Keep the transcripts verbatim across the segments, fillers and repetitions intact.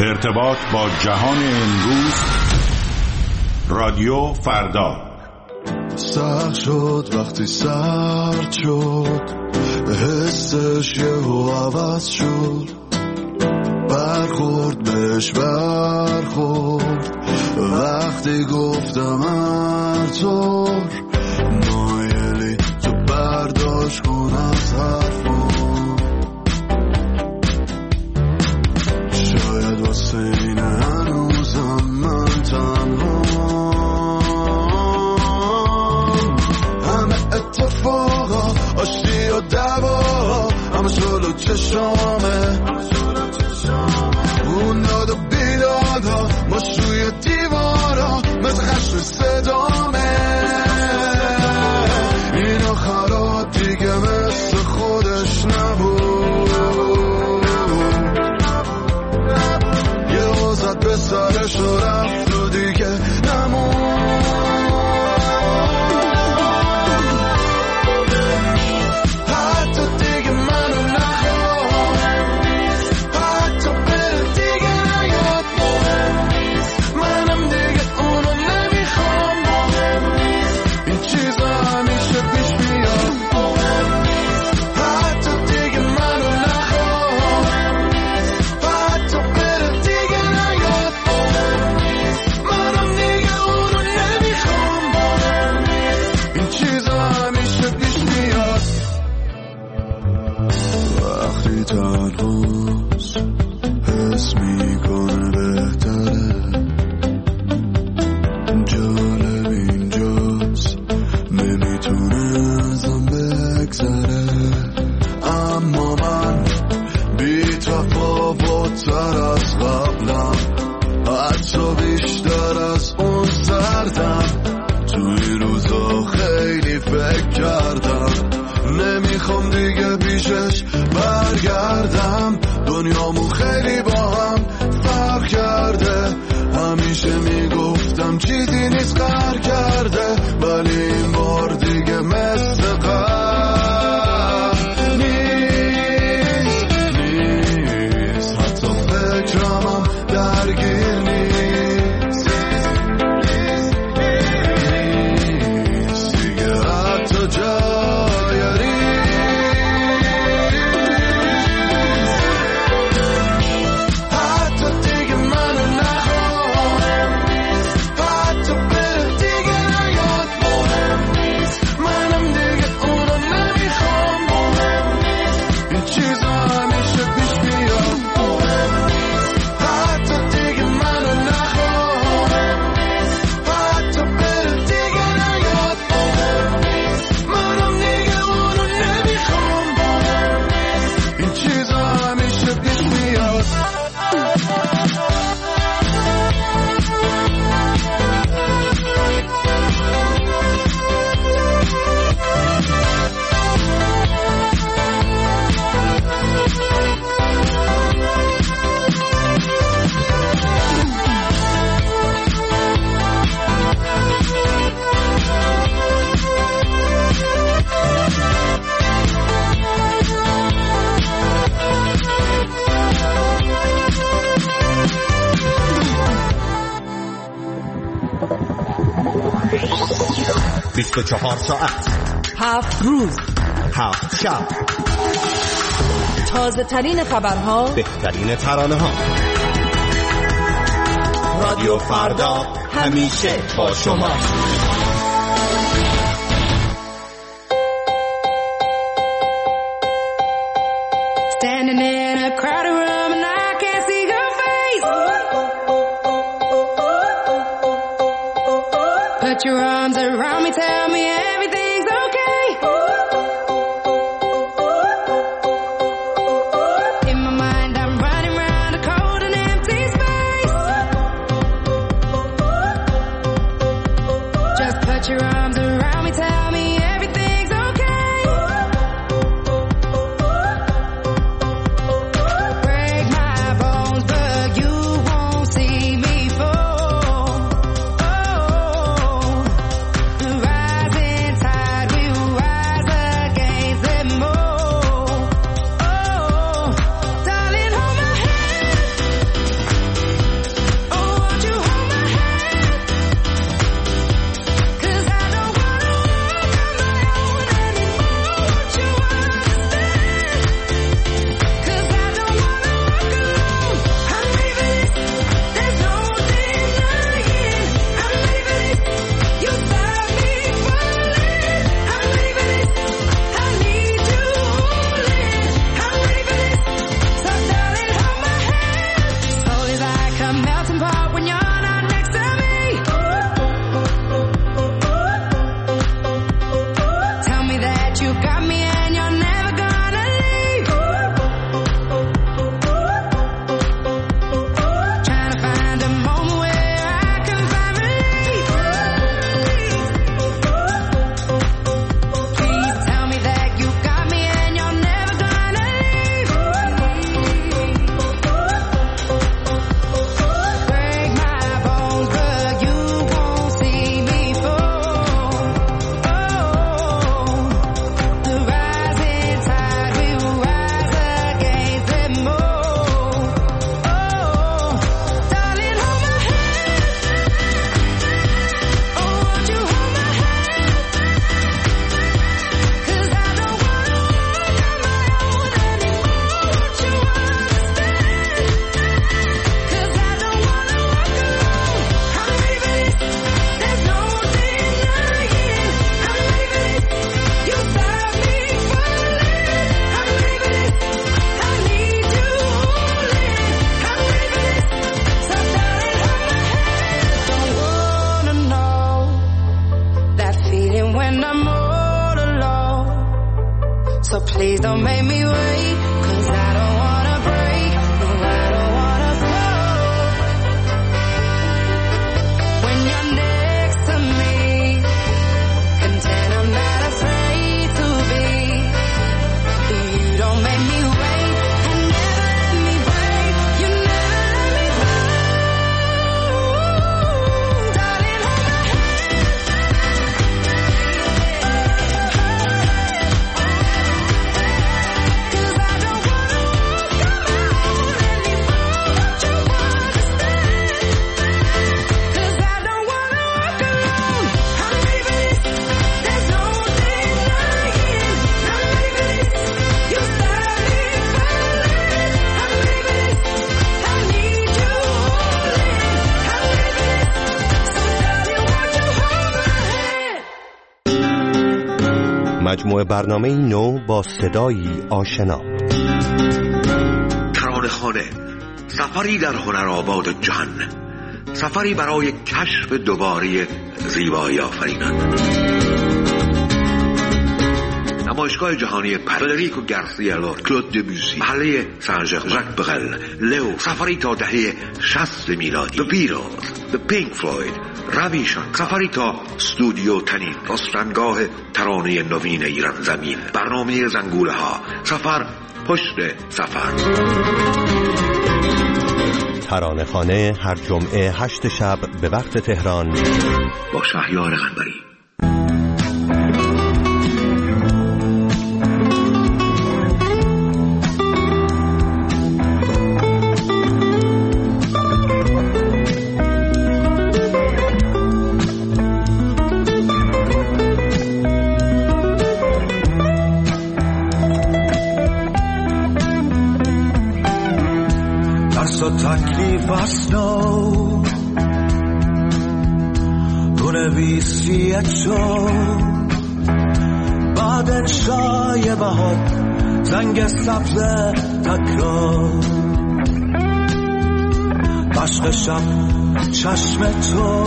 ارتباط با جهان امروز. رادیو فردا. سخت شد وقتی سرد شد، حسش یهو عوض شد، برخورد بهش برخورد وقتی گفتم هر طور مایلی تو برداشت کن از حرفم. شاید واسه این هنوزم من تنها، همه اتفاقا آشتی و دوا همه جلو چشامه، اون داد و بیدادا باش روی دیوارا مثل خشم صدامه. این آخرات دیگه مثل خودش نبود، یه وزد به سرش و رفت و دیگه نمون. بیست و چهار ساعت، هفت روز، هفت شب، تازه ترین خبرها، بهترین ترانه ها. رادیو فردا همیشه با شما. Standing in a crowded room and I can't see your face. Put your arms around me, tell me everything's okay. In my mind I'm running around a cold and empty space. Just put your arms around me, tell me everything's okay. Break my bones, but you won't see me fall. Oh, rising tide. مجموعه برنامه نو با صدایی آشنا. ترانه‌خانه، سفری در هنرآباد جهان، سفری برای کشف دوباره زیبایی آفرینان. نمایشگاه جهانی فدریکو گارسیا لورکا، کلود دبوسی، محله سن ژاک، ژاک برل، لئو، سفری تا دهه شصت میلادی، The Beatles، The Pink Floyd، رویشان، سفری تا استودیو تنین، رستنگاه ترانه نوین ایران زمین، برنامه زنگوله ها، سفر پشت سفر. ترانه‌خانه هر جمعه هشت شب به وقت تهران با شهریار قنبری. تکلیف اسنو بنویسی تو بعد انشای بهار زنگ سبز تکرار عشق شب چشم تو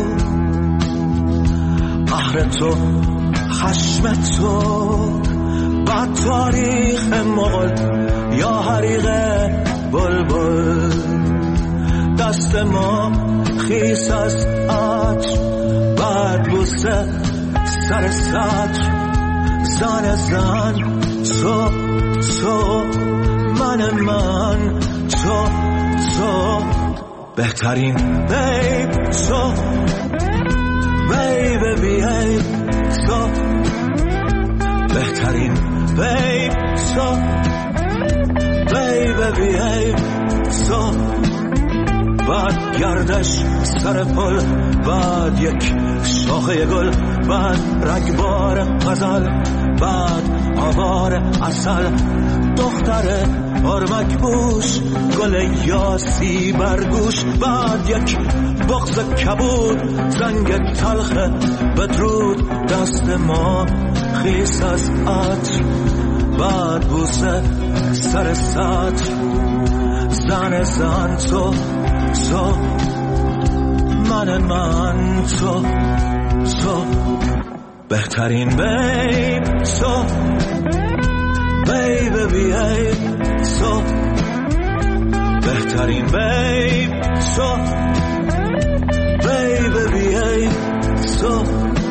قهر تو خشم تو بعد تاریخ مغل یا حریق بلبل دست ما خیس از عطر بعد بوسه سر سطر زن زن تو تو من من تو تو بهترین بیب تو بیب بیب تو بهترین بیب تو بیب بیب تو بعد گردش سر پل بعد یک شاخه گل بعد رگبار غزل بعد آوار عسل دختر آرمک بوش گل یاسی برگوش بعد یک بغض کبود زنگ تلخ بدرود دست ما خیس از عطر بعد بوسه سر سطر زن زن تو تو من من تو تو بهترین بیب تو بیب بیب تو بهترین بیب تو بیب بیب تو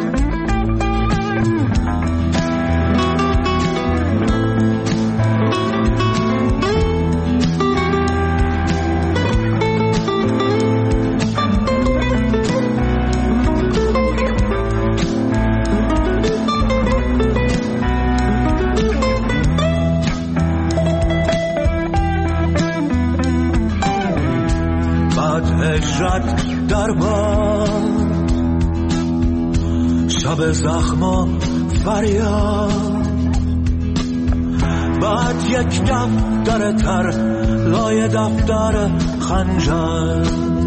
هجرت در بار شب زخم و فریاد بعد یک دفتر تر لای دفتر خنجر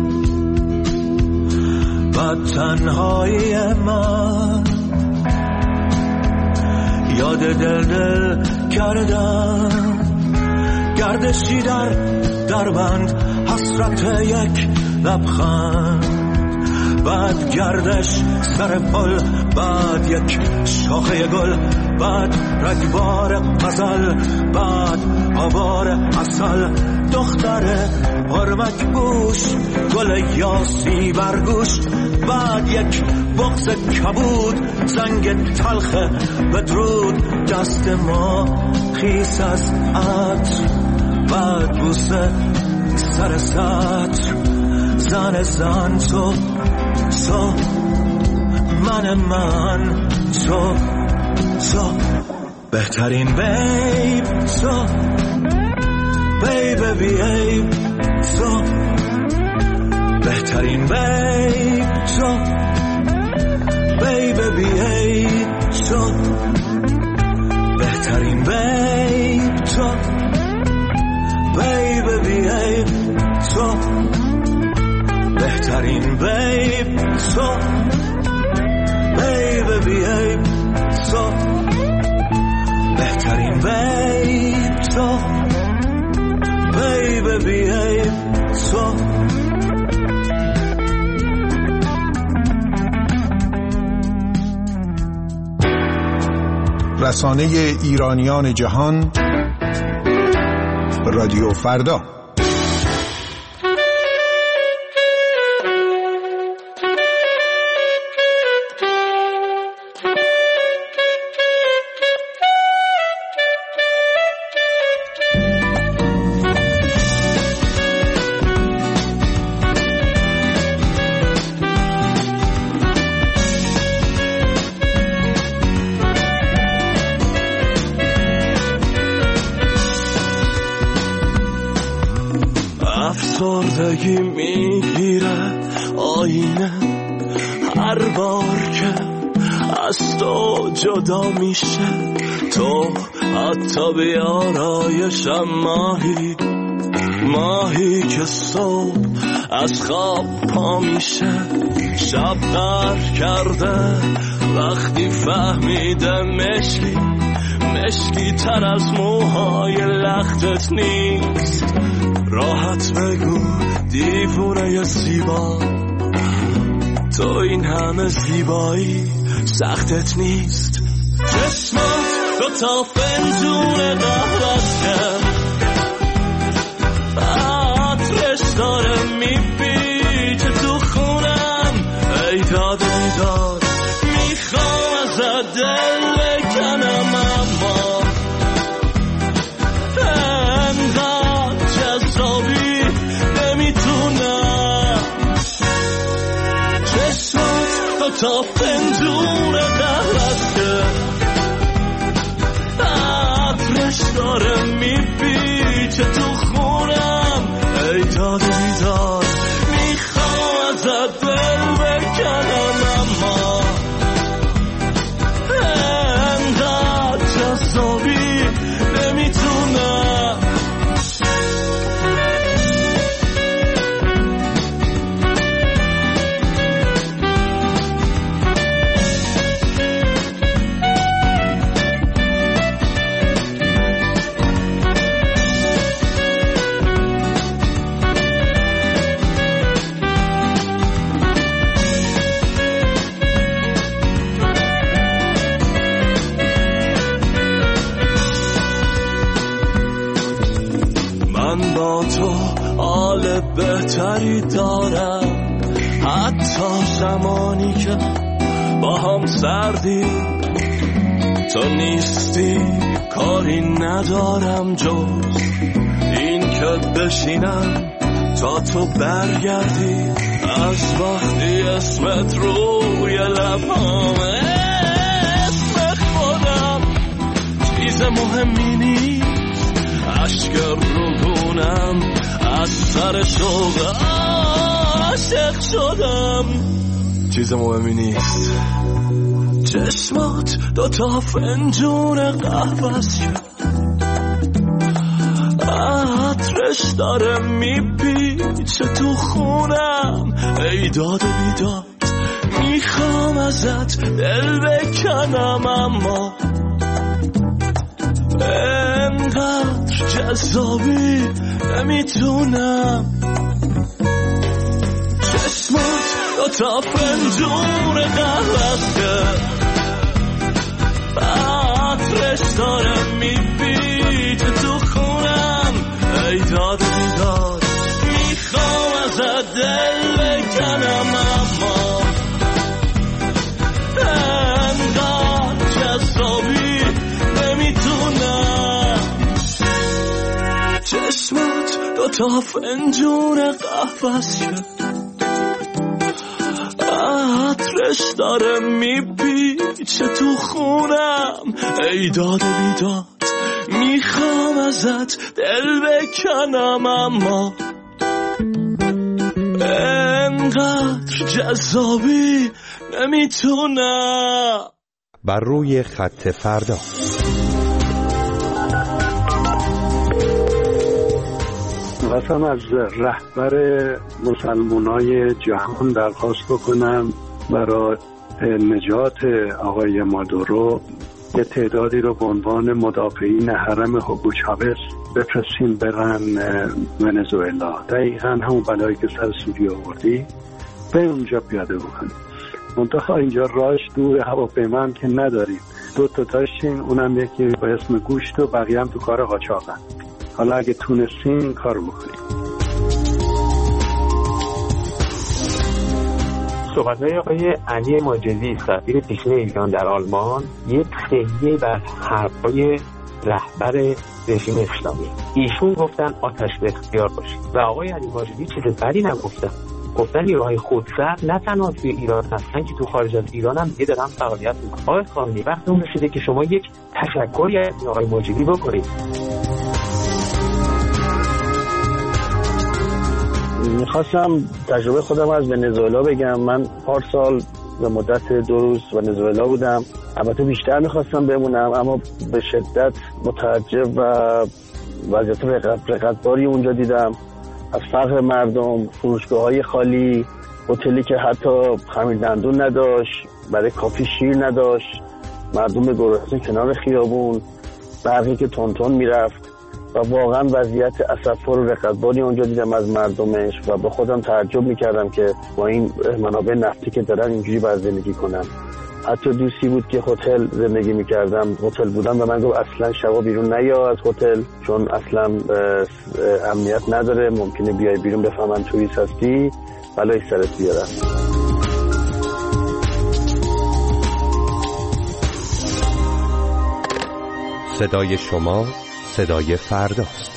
بعد تنهایی من یاد دل دل کردم گردشی در دربند حسرت یک لبخند بعد گردش سر پل بعد یک شاخه گل بعد رگبار غزل بعد آوار عسل دختر آرمک بوش گل یاسی برگوش بعد یک بغض کبود زنگ تلخ بدرود دست ما خیس از عطر بعد بوسه سر سطر زن زن تو تو من من تو تو بهترین بیب تو بیب بیب تو بهترین بیب تو بیب بیب تو بهترین بیب تو بیب بیب تو بهترین بیب تو بیب بیب تو رسانه ایرانیان جهان، رادیو فردا. افسردگی میگیره آینه هر بار که از تو جدا میشه، تو حتی بیارایشم ماهی ماهی که صبح از خواب پا میشه، شب غر کرده وقتی فهمیده مشکی مشکی تر از موهای لختت نیست. راحت بگو دیوونه زیبا، تو این همه زیبایی سختت نیست. چشمات دو تا فنجون قهوه‌ست که عطرش داره میپیچه تو خونم، ای داد بیداد میخوام ازت دل بکنم، اما انقدر جذابی نمیتونم. چشمات دو تا فنجون قهوه‌ست که عطرش داره میپیچه تو خونم، ای داد بیداد میخوام ازت دل بکنم، اما انقدر جذابی نمیتونم. من با تو حال بهتری دارم، حتی زمانی که با هم سردی، تو نیستی کاری ندارم جز این که بشینم تا تو برگردی. از وقتی اسمت روی لبامه، اسم خودم چیز مهمی نیست، اشک روگونم از سر شوق عاشق شدم، چیز مهمی نیست. چشمات دو تا فنجون قهوه‌ست که عطرش داره میپیچه تو خونم، ای داد بیداد میخوام ازت دل بکنم، اما انقدر جذابی نمیتونم. چشمات دو تا فنجون قهوه‌ست که عطرش داره میپیچه تو خونم، ای داد بیداد میخوام ازت دل بکنم، اما انقدر جذابی نمیتونم. چشمات دو تا فنجون قهوه‌ست که عطرش داره میپیچه تو خونم، ای داد بیداد میخوام ازت دل بکنم، اما انقدر جذابی نمیتونم. بر روی خط فردا. خواستم از رهبر مسلمانای جهان درخواست بکنم برای نجات آقای مادورو یه تعدادی رو به عنوان مدافعین حرم هوگو چاوز بفرستیم برن ونزوئلا، دقیقا همون بلایی که سر سوریه آوردی به اونجا پیاده بکنیم. منتها اینجا راهش دور، هواپیما هم که نداریم، دو تا داشتیم، اونم یکی با اسم گوشت و بقیه هم تو کار قاچاقن. حالا اگه تونستین این کار بکنید. صحبت‌های آقای علی ماجدی سفیر پیشین ایران در آلمان یک خیلیه بر حرف‌های رهبر رژیم اسلامی. ایشون گفتن آتش به اختیار باشید و آقای علی ماجدی چیز بدی نگفتن. گفتن نیروهای خودسر نه تنها توی ایران هستن که تو خارج از ایران هم دیگه دارن فعالیت میکنن. آقای خامنه‌ای وقت اون رسیده که شما یک تشکری از آقای ماجدی بکنید. میخواستم تجربه خودم از ونزوئلا بگم. من پارسال به مدت دو روز ونزوئلا بودم. البته بیشتر میخواستم بمونم اما به شدت متعجب و وضعیت رقتباری اونجا دیدم. از فقر مردم، فروشگاه‌های خالی، هتلی که حتی خمیر دندون نداشت، برای کافی شیر نداشت، مردم گرسنه کنار خیابون، برقی که تون تون میرفت و واقعا وضعیت اسفبار و رقتباری اونجا دیدم از مردمش و به خودم تعجب میکردم که با این منابع نفتی که دارن اینجوری باید زندگی کنن. حتی دوستی بود که هتل زندگی میکردم، هتل بودم و من گفت اصلا شبا بیرون نیا از هتل چون اصلا امنیت نداره، ممکنه بیای بیرون بفهمن توریست هستی بلای سرت بیارن. صدای شما صدای فرداست.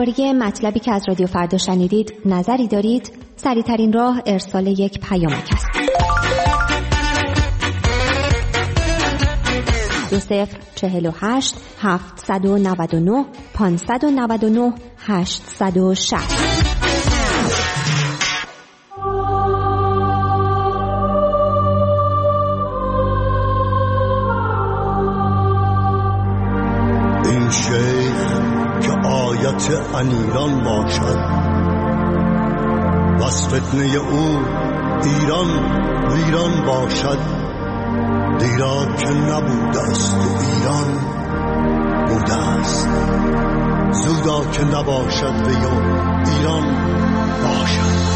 درباره مطلبی که از رادیو فردا شنیدید نظری دارید؟ سریع‌ترین راه ارسال یک پیامک است. دو صفر چهل و هشت هفتصد و نود و نه پانصد و نود و نه هشتصد و شصت. این شیخ که آیت انیران باشد، بس فتنه او ایران ویران باشد. دیرا که نبوده است و ایران بوده است، زودا که نباشد و یا ایران باشد.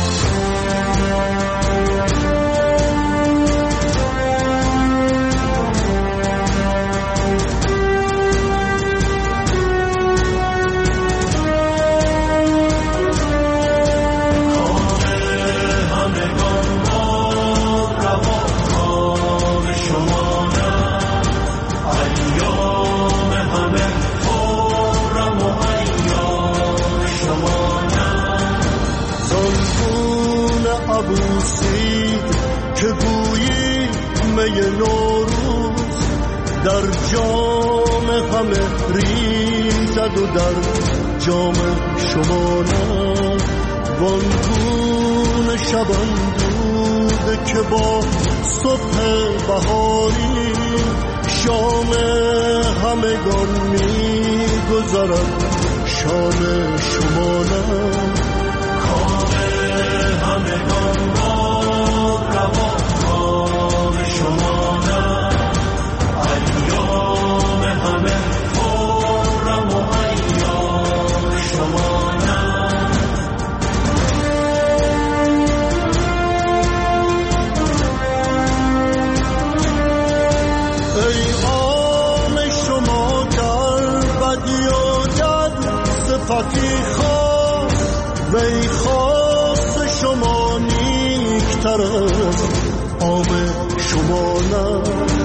که گویی می نوروز در جام همه ریزد و در جام شما نه. وانگون شبان دود که با صبح بهاری شام همگان می گذرد شام شما نه. کام همگان صفتی خواست وی خواست شما نیکتر از عام شما نه.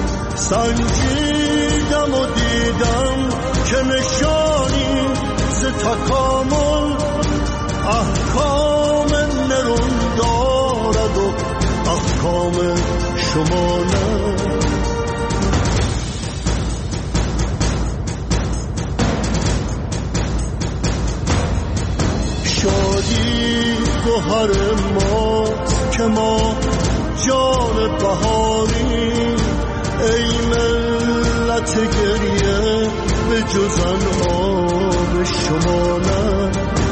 سنجیدم و دیدم که نشانی ز تکامل احکام نرون دارد و احکام شما نه. شادی گوهر ما که ما جان بهاری، ای ملت گریه به جزن آب شما نه.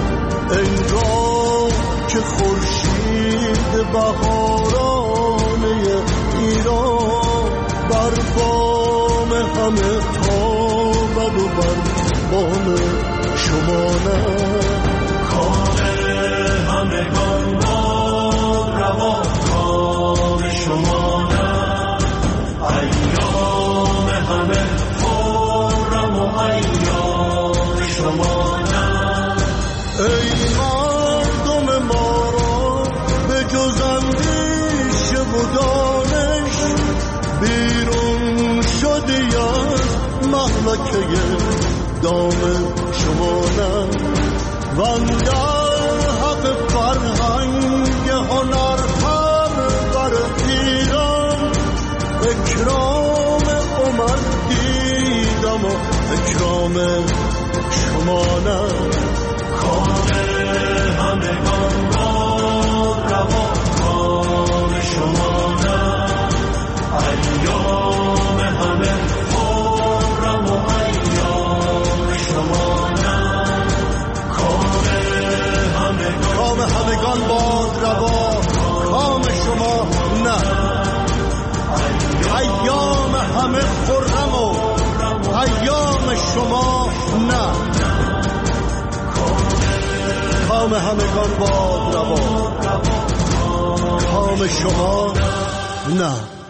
انگار که خورشید بهارانه ایران بر بام همه تابد و بر بام شما نه. همگان باد روا کام شما نه. ایام همه خرم و ایام شما نه. ای مردم ما را به جز اندیشه و دانش بیرون شدی از مهلکه دام شما نه. وندر فرهنگ هنر پرور ایران اکرام عمر دیدم و اکرام شما نه. کام همگان باد روا کام شما نه. ایام همه خرم و ایام شما نه. کام همگان باد روا کام شما نه. ایام همه خرم و ایام شما نه. کام همگان باد روا کام شما نه.